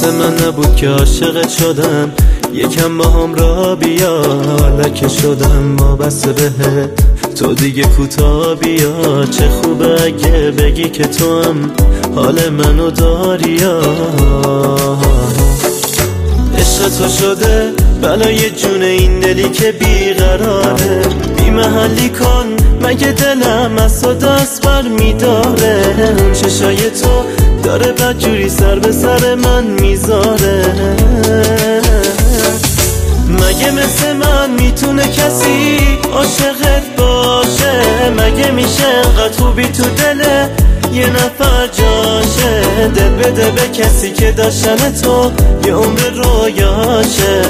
من نبود که عاشقت شدم، یکم با هم را بیا، لکه شدم ما بس بهت، تو دیگه کوتا بیا. چه خوبه اگه بگی که تو هم حال منو داری. عشق تو شده بلای جون این دلی که بیقراره، بی محلی کن مگه دلم از تو دست بر میداره. چشای تو داره بدجوری سر به سر من میذاره. مگه مثل من میتونه کسی عاشقت باشه؟ مگه میشه انقدر خوبی تو دل یه نفر جاشه؟ دل بده به کسی که داشتن تو یه عمر رویاشه.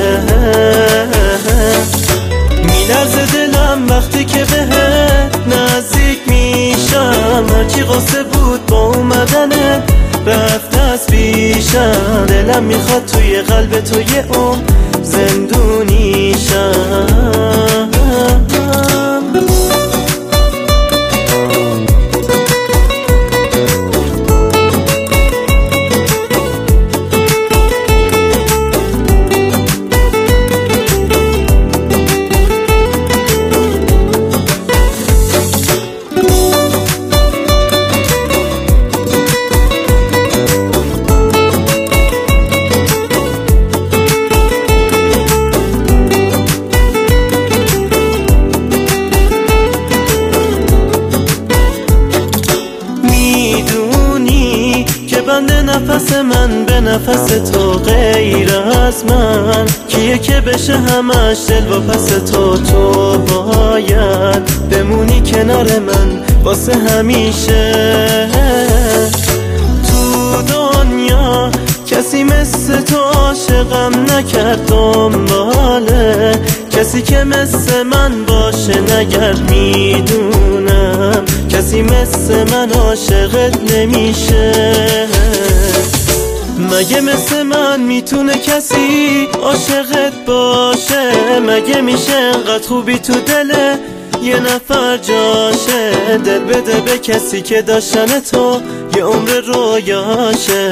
میلرزه دلم وقتی که بهت نزدیک میشم، هرچی قصه بود با اومدنت رفت از پیشم. دلم میخواد توی قلب تو یه عمر زندونیشم. بنده نفس من به نفس تو، غیر از من کیه که بشه همش دل و پس تو. تو باید بمونی کنار من واسه همیشه. تو دنیا کسی مثل تو عاشقم نکرد، دنباله کسی که مثل من باشه نگرد. میدونم کسی مثل من عاشقت نمیشه. مگه مثل من میتونه کسی عاشقت باشه؟ مگه میشه انقدر خوبی تو دل یه نفر جاشه؟ دل بده به کسی که داشتن تو یه عمر رویاشه.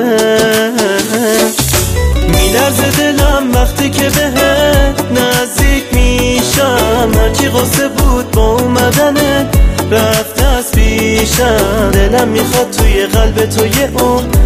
میلرزه دلم وقتی که بهت نزدیک میشم، هرچی قصه بود با اومدنت رفت از پیشم. دلم میخواد توی قلب تو یه عمر